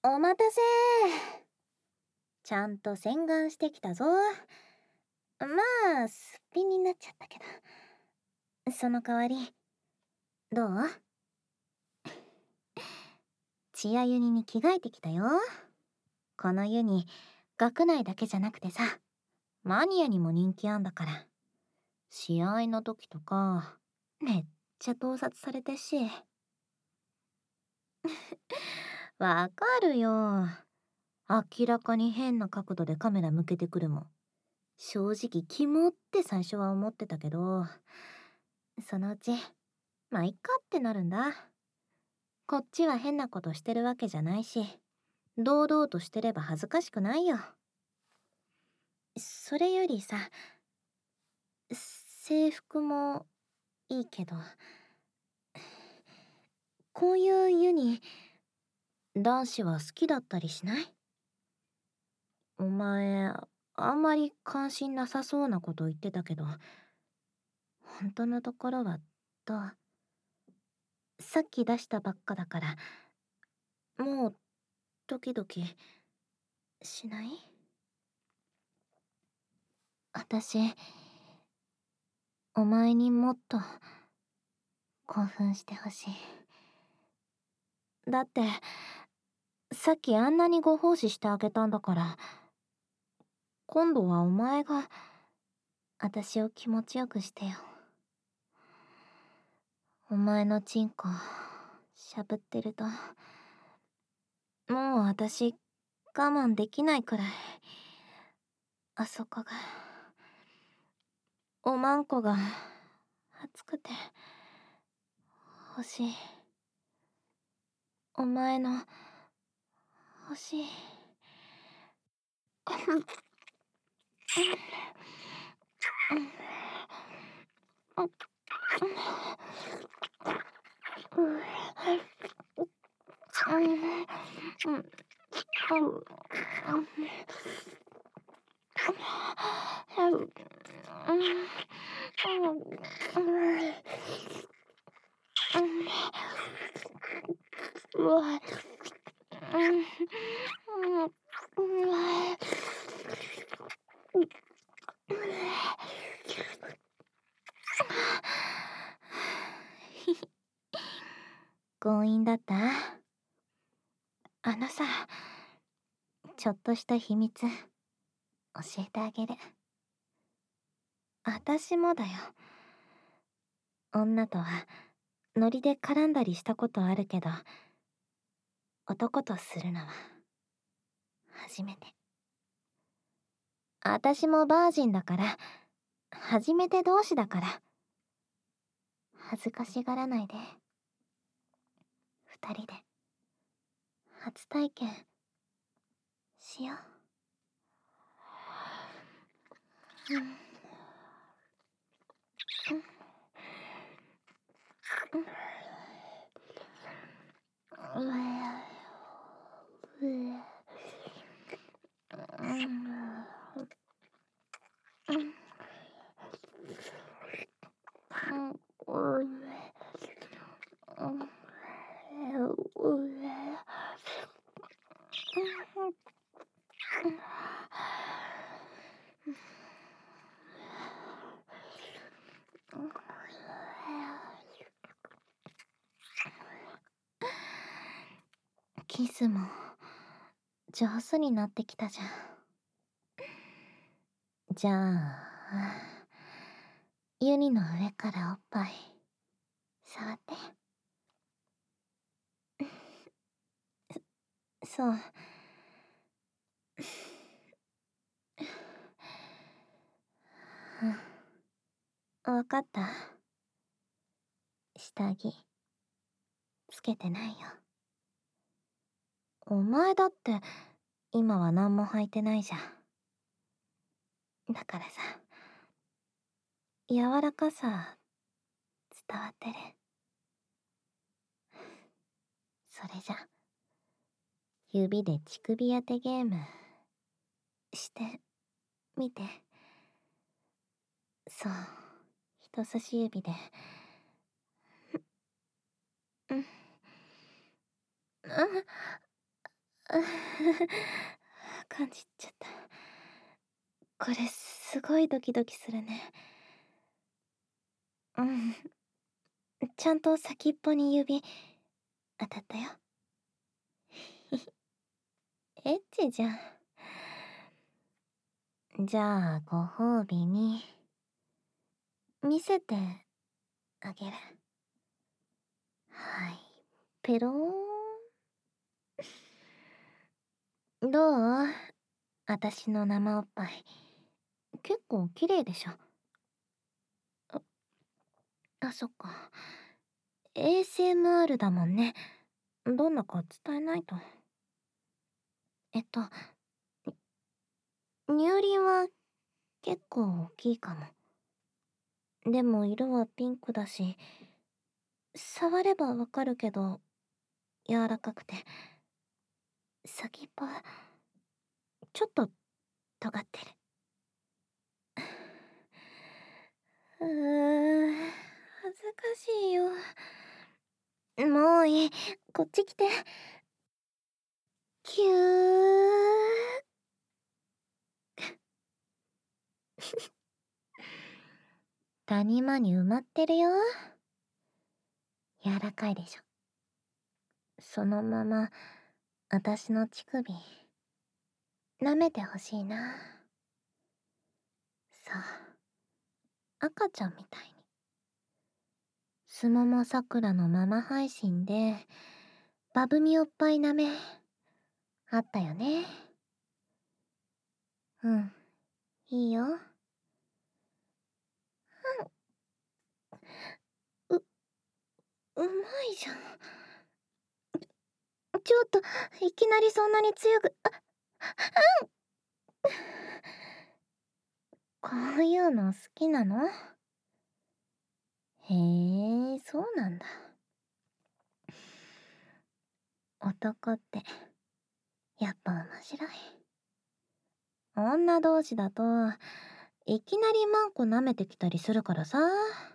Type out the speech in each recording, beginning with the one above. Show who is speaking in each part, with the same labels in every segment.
Speaker 1: お待たせ。ちゃんと洗顔してきたぞ。まあ、すっぴんになっちゃったけど。その代わり、どう？チアユニに着替えてきたよ。このユニ、学内だけじゃなくてさ、マニアにも人気あんだから。試合の時とか、めっちゃ盗撮されてし。わかるよ。明らかに変な角度でカメラ向けてくるもん。正直キモって最初は思ってたけど、そのうち、まあいっかってなるんだ。こっちは変なことしてるわけじゃないし、堂々としてれば恥ずかしくないよ。それよりさ、制服もいいけど、こういうユニ、男子は好きだったりしない？お前、あんまり関心なさそうなこと言ってたけど、本当のところはどう？さっき出したばっかだから、もうドキドキしない？私、お前にもっと興奮してほしい。だって、さっきあんなにご奉仕してあげたんだから、今度はお前が私を気持ちよくしてよ。お前のチンコしゃぶってると、もう私我慢できないくらい、あそこが、おまんこが熱くて欲しい。お前の欲しい。強引だった？あのさ、ちょっとした秘密教えてあげる。私もだよ。女とはノリで絡んだりしたことあるけど、男とするのは初めて。私もバージンだから、初めて同士だから、恥ずかしがらないで。二人で初体験しよう。キスも上手になってきたじゃん。じゃあ、ユニの上からおっぱい触って。そう。わかった。下着つけてないよ。お前だって今は何も履いてないじゃん。だからさ、柔らかさ伝わってる。それじゃ、指で乳首当てゲームしてみて。そう、人差し指で。うん。 あ感じちゃった。これすごいドキドキするね。うん。ちゃんと先っぽに指当たったよ。エッチじゃん。じゃあご褒美に見せてあげる。はい。ペローン。どう？私の生おっぱい。結構綺麗でしょ。そっか。ASMR だもんね。どんなか伝えないと。えっと、乳輪は結構大きいかも。でも色はピンクだし、触ればわかるけど、柔らかくて、先っぽ、ちょっと尖ってる。恥ずかしいよ。もういい。こっち来て。キュー。谷間に埋まってるよ。柔らかいでしょ。そのまま、私の乳首、舐めてほしいな。さあ、赤ちゃんみたいに。すももさくらのママ配信で、バブミおっぱい舐め、あったよね。うん、いいよ。う、うまいじゃん。ちょっと、いきなりそんなに強く、こういうの好きなの？へえ、そうなんだ。男って、やっぱ面白い。女同士だと、いきなりマンコ舐めてきたりするからさ。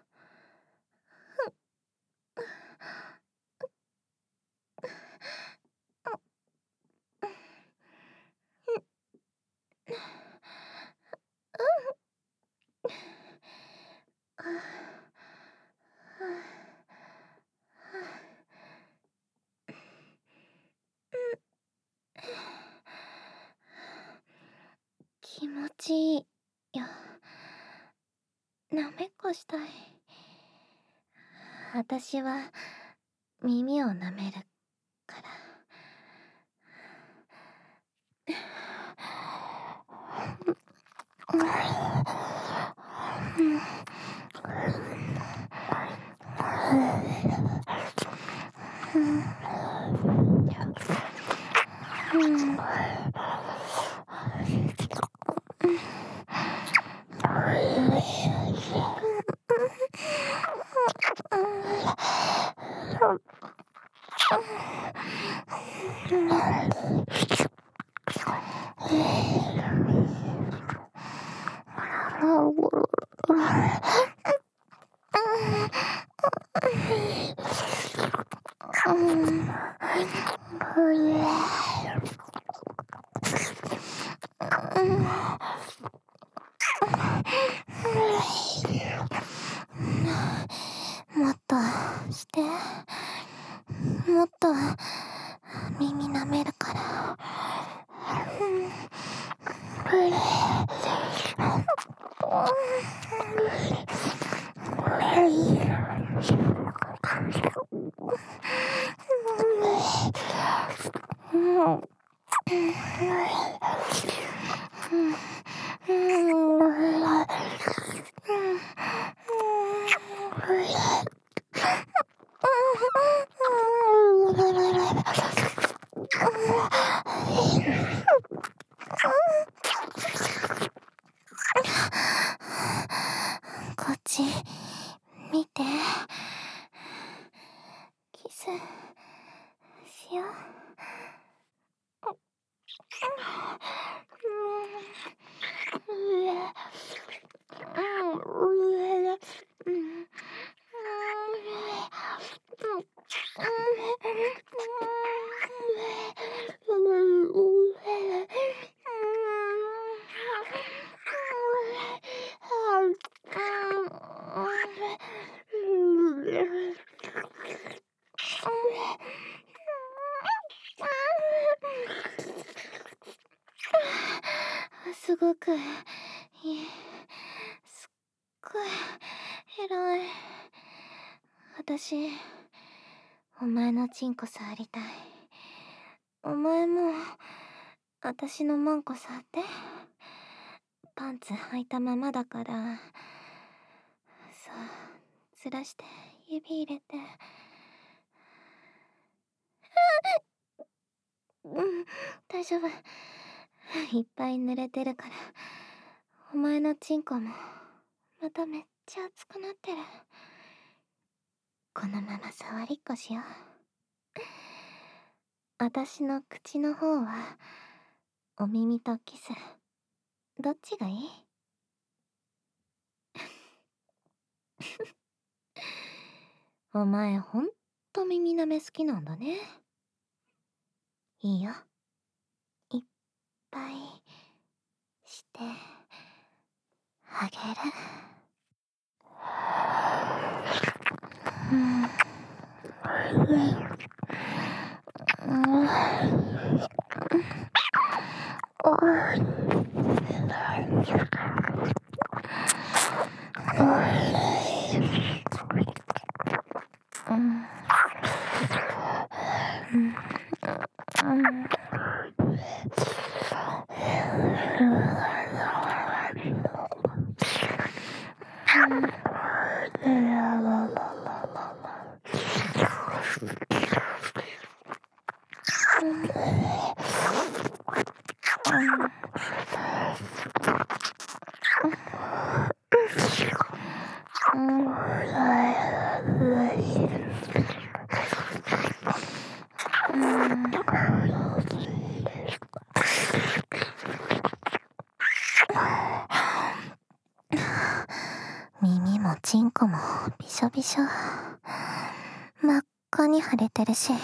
Speaker 1: 気持ちいいよ。なめっこしたい。私は耳を舐めるから。もっとして。もっと耳舐めるから。こっち見て。キスしよう。 すごくいい。すっごい偉い。私、お前のチンコ触りたい。お前も、私のマンコ触って。パンツ履いたままだから。そう、ずらして指入れて。うん、大丈夫。いっぱい濡れてるから。お前のチンコもまためっちゃ熱くなってる。このまま触りっこしよう。私の口の方はお耳とキス、どっちがいい？お前ほんと耳舐め好きなんだね。いいよ、いっぱいしてあげる。耳もチンコもびしょびしょ。真っ赤に腫れてるし、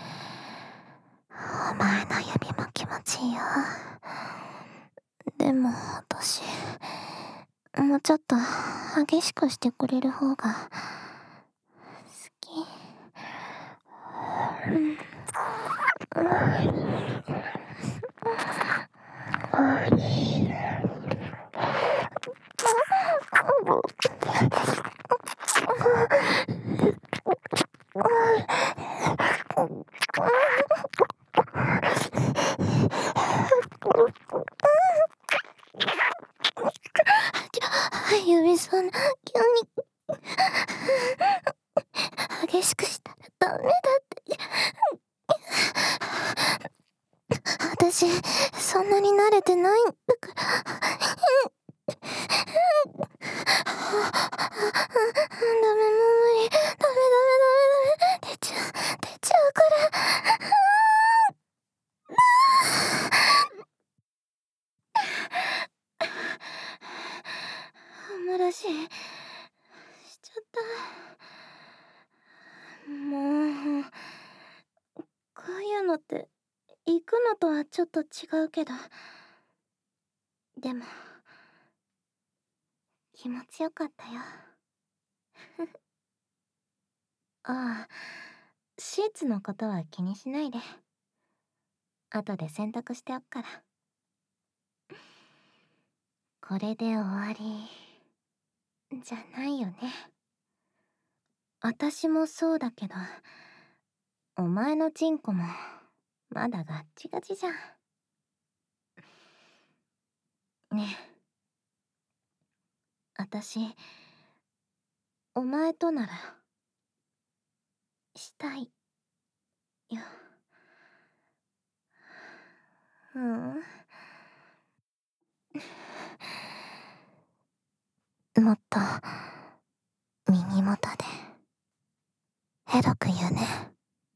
Speaker 1: お前の指も気持ちいいよ。でも私、もうちょっと激しくしてくれる方が好き。指そんな急に激しくしたらダメだって。私そんなに慣れてないんだから。ダメ、もう無理。ダメダメダメダメ。出ちゃうから。漏らしちゃった。もうこういうのって行くのとはちょっと違うけど、でも気持ちよかったよ。ああ、シーツのことは気にしないで。後で洗濯しておくから。これで終わりじゃないよね。私もそうだけど、お前のチンコもまだガッチガチじゃん。ねえ、私お前とならしたいよ。うん、もっと耳元でエロく言うね。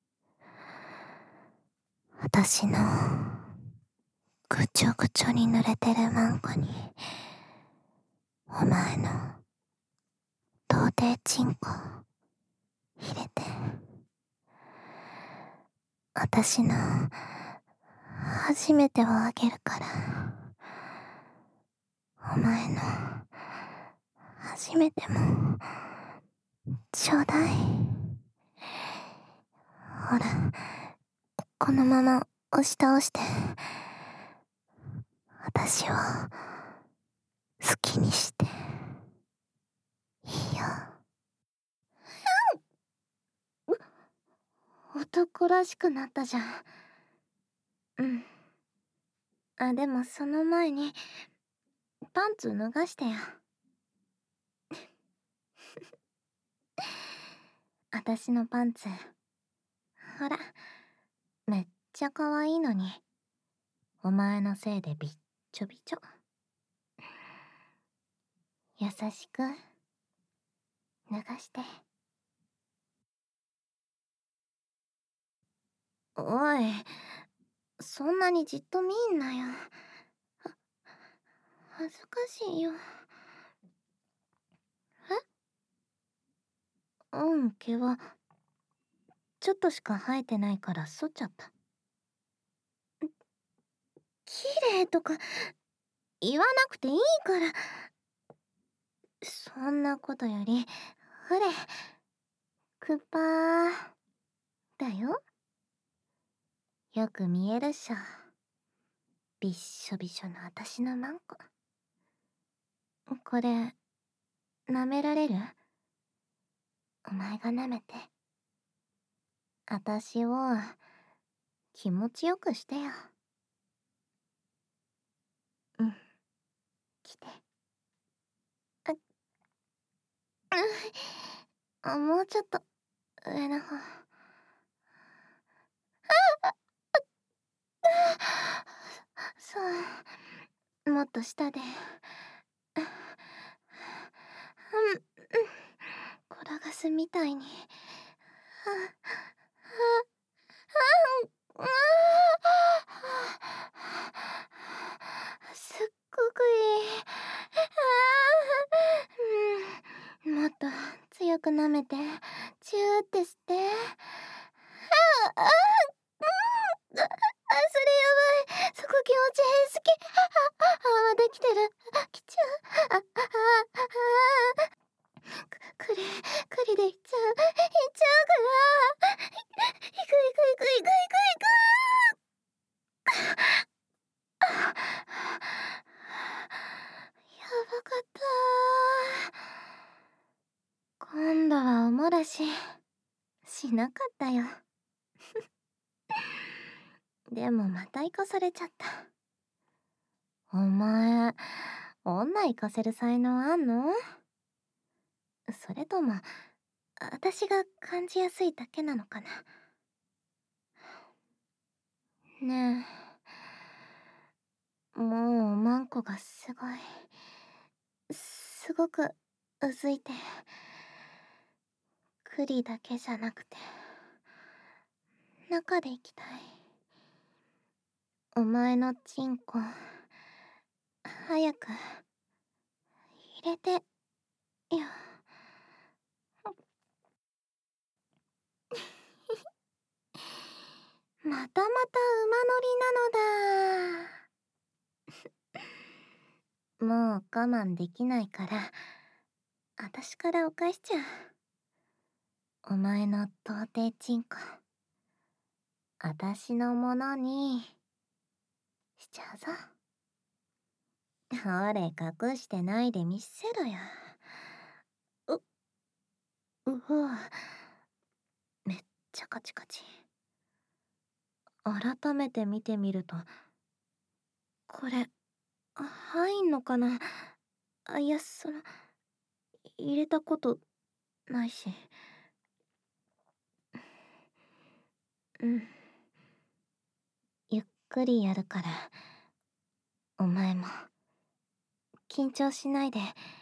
Speaker 1: 私のぐちょぐちょに濡れてるマンコにお前の童貞チンコ入れて、私の初めてをあげるから。お前の初めてもちょうだい。ほら、このまま押し倒して、私を好きにしていいよ。男らしくなったじゃん。うん。でもその前にパンツ脱がしてよ。私のパンツ、ほら、めっちゃ可愛いのに、お前のせいでびっちょびちょ。優しく脱がして。おい、そんなにじっと見んなよ。恥ずかしいよ。毛はちょっとしか生えてないから剃っちゃった。綺麗とか言わなくていいから。そんなことより、ほれ、クッパーだよ。よく見えるっしょ。びっしょびしょの私のマンコ。これ、舐められる？お前が舐めて。私を気持ちよくしてよ。うん、来て。もうちょっと上の方。そう、もっと下で。転がすみたいに。すっごくいい。もっと強く舐めて、チューってして。それやばい。そこ気持ちいい。好き。できてる。来ちゃう。栗でいっちゃう。いっちゃうから。いくいくいくいくいくいく。やばかった。今度はお漏らししなかったよ。でもまた行かされちゃった。お前、女行かせる才能あんの？それとも、私が感じやすいだけなのかな。ねえ、もうマンコがすごくうずいて、栗だけじゃなくて、中で行きたい。お前のチンコ、早く入れてよ。またまた馬乗りなのだ。もう我慢できないから、私からお返しちゃう。お前の童貞チンコ、私のものにしちゃうぞ。ほれ、隠してないで見せろよ。うわ、めっちゃカチカチ。改めて見てみると、これ入んのかな。いや、入れたことないし。うん、ゆっくりやるから、お前も緊張しないで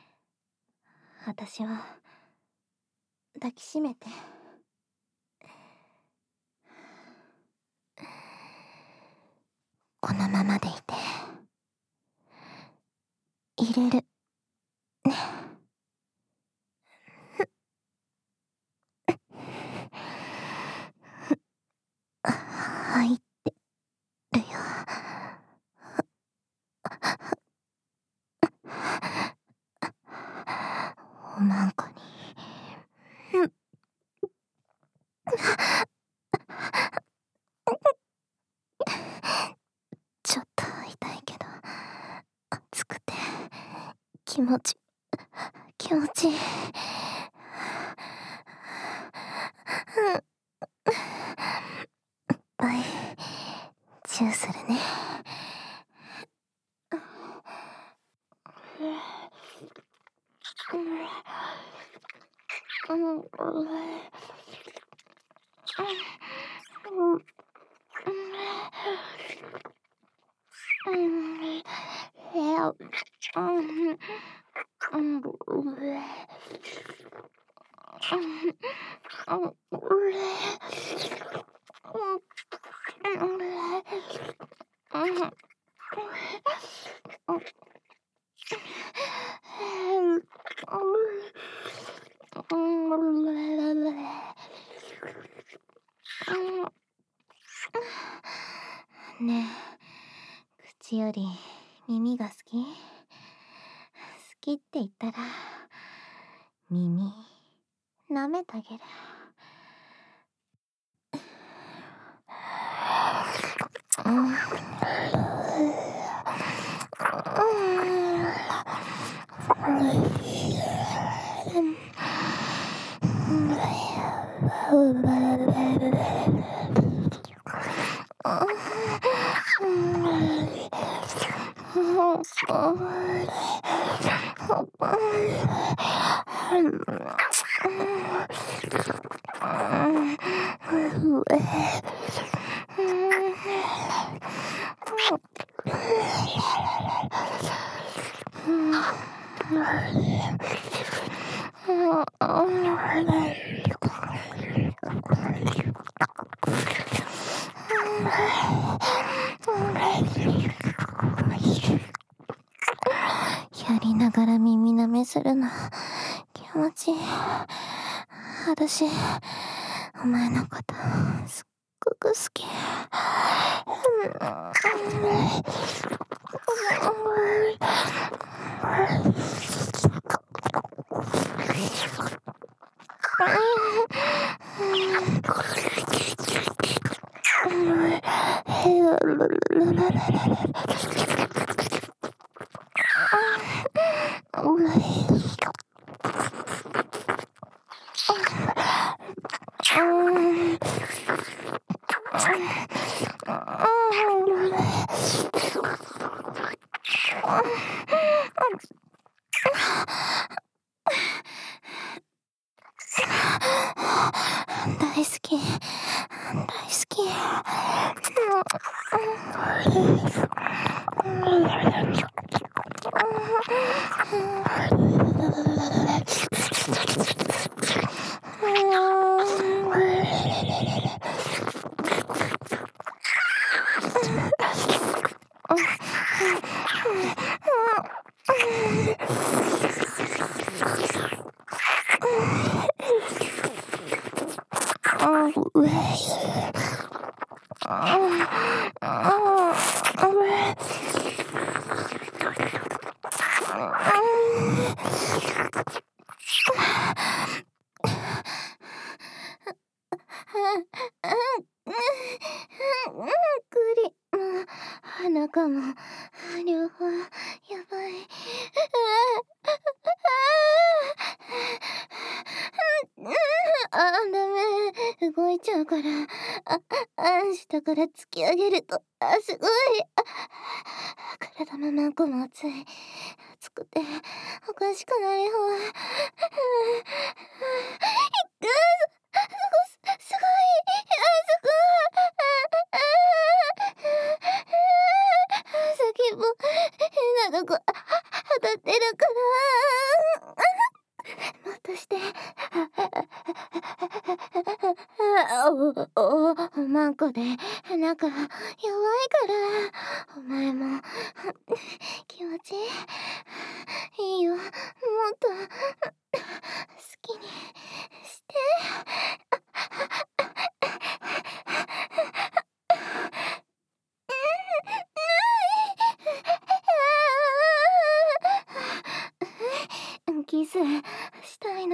Speaker 1: 私を抱きしめて。このままでいて入れるね。入ってるよ。おまんこに気持ちいい。いっぱいチューするね。ねえ、口より耳が好き？好きって言ったら耳舐めてあげる。やりながら耳舐めするの気持ちいい。私、お前のことすっごく好き。大好き。中も両方やばい。ダメ、動いちゃうから。下から突き上げるとすごい。体もマンコも熱い。熱くておかしくなりそう。すごい。先も変なとこ当たってるから。もっとして。マンコで中弱いから。お前も気持ちいいよ。もっと好きにして。キスしたいな。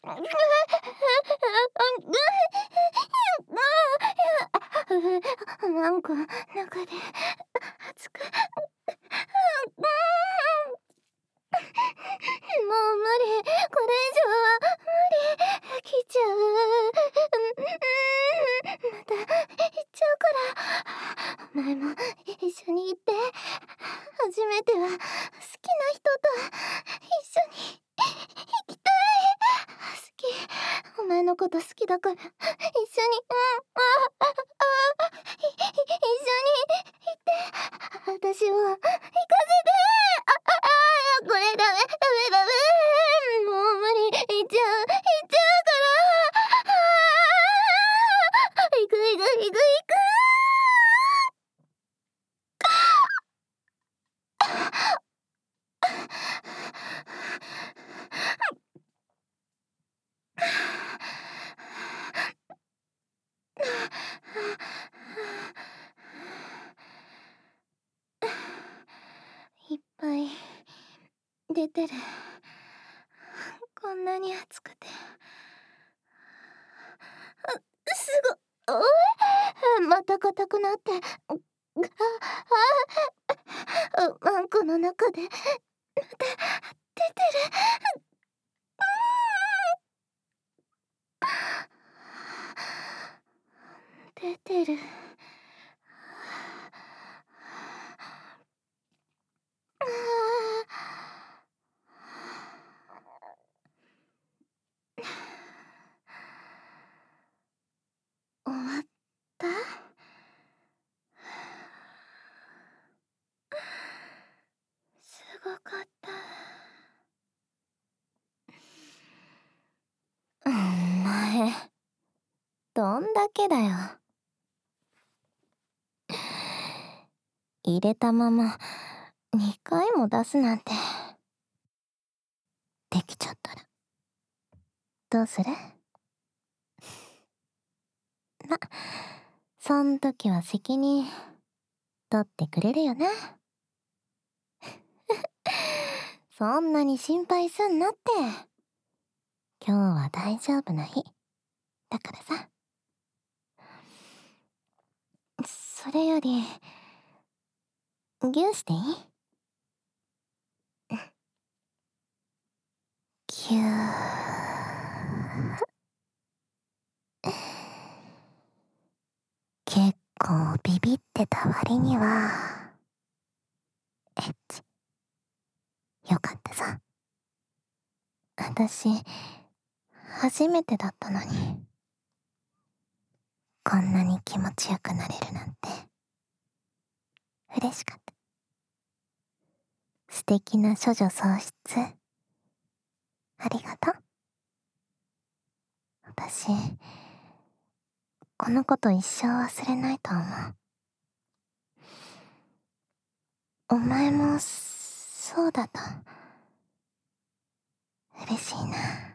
Speaker 1: なんか中で熱く、もう無理、これ以上は無理、来ちゃう。また行っちゃうから。お前も一緒に行って。初めては好きな人と一緒に行きたい。好き。お前のこと好きだから一緒に、一緒に行って。私を行かせて。これダメ。もう無理。行っちゃうから。行く。いっぱい出てる。こんなに暑くて。すご、おい、また硬くなって。マンコの中でまた出てる。出てる。終わった？すごかった。お前、どんだけだよ。入れたまま2回も出すなんて。できちゃったらどうする？ま、そん時は責任取ってくれるよな。そんなに心配すんなって。今日は大丈夫な日だからさ。それよりギューしていい？ギュー。結構ビビってた割にはエッチよかったさ。私初めてだったのにこんなに気持ちよくなれるなんて嬉しかった。素敵な処女喪失ありがとう。私このこと一生忘れないと思う。お前もそうだと嬉しいな。